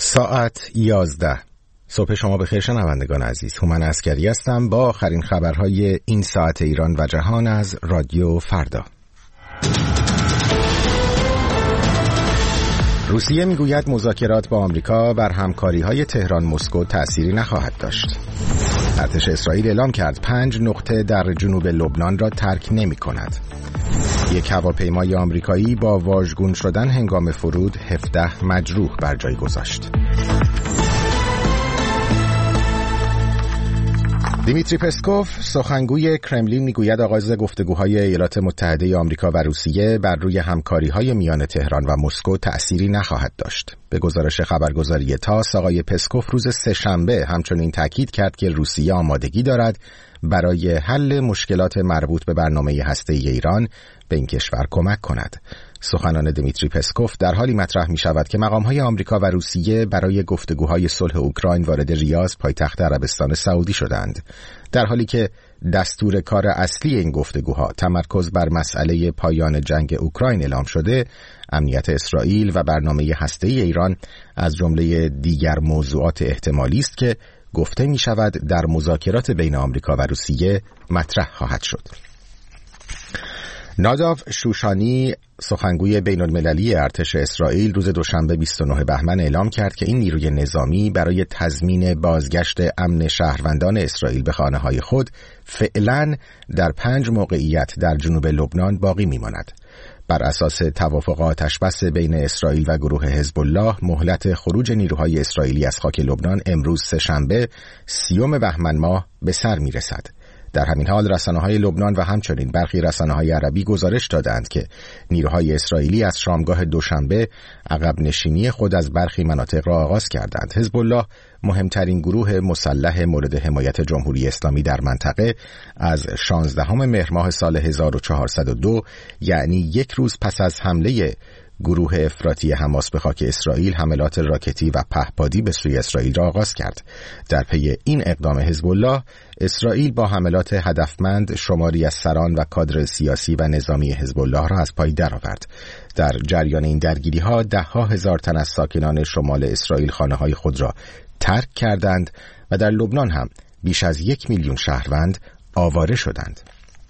ساعت 11. صبح شما بخیر شنوندگان عزیز. هومن عسکری هستم با آخرین خبرهای این ساعت ایران و جهان از رادیو فردا. روسیه میگوید مذاکرات با آمریکا بر همکاری‌های تهران مسکو تأثیری نخواهد داشت. ارتش اسرائیل اعلام کرد 5 نقطه در جنوب لبنان را ترک نمی‌کند. یک هواپیمای آمریکایی با واژگون شدن هنگام فرود 17 مجروح بر جای گذاشت. دیمیتری پسکوف سخنگوی کرملین میگوید آغاز گفتگوهای ایالات متحده آمریکا و روسیه بر روی همکاری‌های میان تهران و مسکو تأثیری نخواهد داشت. به گزارش خبرگزاری تاس، آقای پسکوف روز سه‌شنبه همچنین تاکید کرد که روسیه آمادگی دارد برای حل مشکلات مربوط به برنامه هسته‌ای ایران به این کشور کمک کند. سخنان دیمیتری پسکوف در حالی مطرح می شود که مقام‌های آمریکا و روسیه برای گفتگوهای صلح اوکراین وارد ریاض پایتخت عربستان سعودی شدند، در حالی که دستور کار اصلی این گفتگوها تمرکز بر مسئله پایان جنگ اوکراین اعلام شده. امنیت اسرائیل و برنامه هسته‌ای ایران از جمله دیگر موضوعات احتمالی است که گفته می شود در مذاکرات بین آمریکا و روسیه مطرح خواهد شد. ناداو شوشانی سخنگوی بین‌المللی ارتش اسرائیل روز دوشنبه 29 بهمن اعلام کرد که این نیروی نظامی برای تضمین بازگشت امن شهروندان اسرائیل به خانه‌های خود فعلاً در 5 موقعیت در جنوب لبنان باقی می‌ماند. بر اساس توافق آتش‌بس بین اسرائیل و گروه حزب الله، مهلت خروج نیروهای اسرائیلی از خاک لبنان امروز سه‌شنبه 30 بهمن ماه به سر می‌رسد. در همین حال رسانه‌های لبنان و همچنین برخی رسانه‌های عربی گزارش دادند که نیروهای اسرائیلی از شامگاه دوشنبه عقب نشینی خود از برخی مناطق را آغاز کردند. حزب الله، مهمترین گروه مسلح مورد حمایت جمهوری اسلامی در منطقه، از 16 مهر ماه سال 1402 یعنی یک روز پس از حمله گروه افراطی حماس به خاک اسرائیل حملات راکتی و پهپادی به سوی اسرائیل را آغاز کرد. در پی این اقدام حزب الله، اسرائیل با حملات هدفمند شماری از سران و کادر سیاسی و نظامی حزب الله را از پای درآورد. در جریان این درگیری‌ها 10,000 تن از ساکنان شمال اسرائیل خانه‌های خود را ترک کردند و در لبنان هم بیش از 1 میلیون شهروند آواره شدند.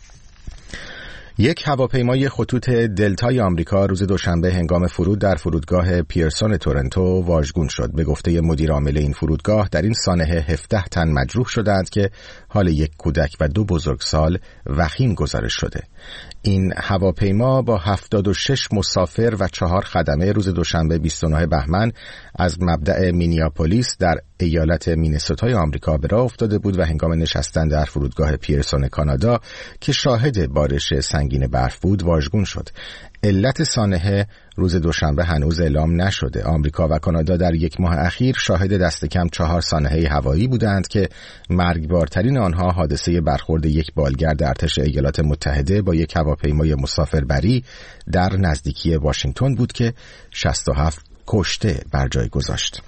یک هواپیمای خطوط دلتای آمریکا روز دوشنبه هنگام فرود در فرودگاه پیرسون تورنتو واژگون شد. به گفته مدیر عامل این فرودگاه، در این سانحه 17 تن مجروح شدند که حال یک کودک و 2 بزرگسال وخیم گزارش شده. این هواپیما با 76 مسافر و 4 خدمه روز دوشنبه 29 بهمن از مبدأ مینیاپولیس در ایالت مینسوتای آمریکا به راه افتاده بود و هنگام نشستن در فرودگاه پیرسون کانادا که شاهد بارش سنگین برف بود واژگون شد. علت سانحه روز دوشنبه هنوز اعلام نشده. آمریکا و کانادا در یک ماه اخیر شاهد دست کم 4 سانحه هوایی بودند که مرگبارترین آنها حادثه برخورد یک بالگرد ارتش ایالات متحده با یک هواپیمای مسافربری در نزدیکی واشنگتن بود که 67 کشته بر جای گذاشت.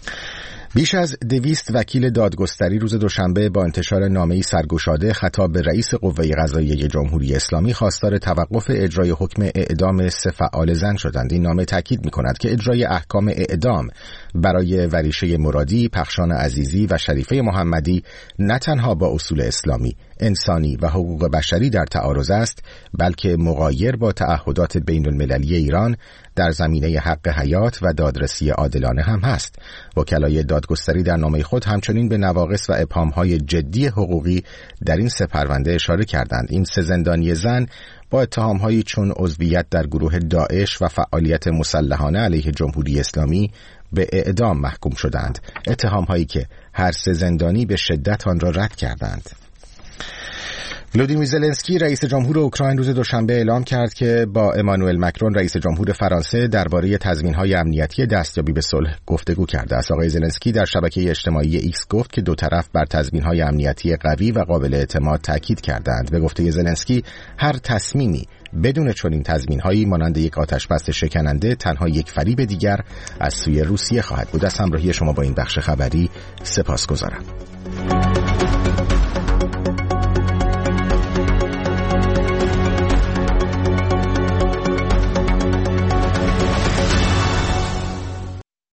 بیش از 200 وکیل دادگستری روز دوشنبه با انتشار نامه‌ای سرگشاده خطاب به رئیس قوه قضاییه جمهوری اسلامی خواستار توقف اجرای حکم اعدام 3 فعال زن شدند. این نامه تاکید می‌کند که اجرای احکام اعدام برای وریشه مرادی، پخشان عزیزی و شریفه محمدی نه تنها با اصول اسلامی، انسانی و حقوق بشری در تعارض است، بلکه مغایر با تعهدات بین‌المللی ایران در زمینه حق حیات و دادرسی عادلانه هم هست. وکلای دادگستری در نامه خود همچنین به نواقص و ابهام‌های جدی حقوقی در این 3 پرونده اشاره کردند. این 3 زندانی زن با اتهام‌هایی چون عضویت در گروه داعش و فعالیت مسلحانه علیه جمهوری اسلامی به اعدام محکوم شدند، اتهام‌هایی که هر 3 زندانی به شدت آن را رد کردند. ولودیمیر زلنسکی رئیس جمهور اوکراین روز دوشنبه اعلام کرد که با امانوئل مکرون رئیس جمهور فرانسه درباره تضمین‌های امنیتی دستیابی به صلح گفتگو کرده است. آقای زلنسکی در شبکه اجتماعی ایکس گفت که 2 طرف بر تضمین‌های امنیتی قوی و قابل اعتماد تاکید کردند. به گفته زلنسکی، هر تصمیمی بدون چنین تضمین‌هایی مانند یک آتشبس شکننده تنها یک فریب دیگر از سوی روسیه خواهد بود. از همراهی شما با این بخش خبری سپاسگزارم.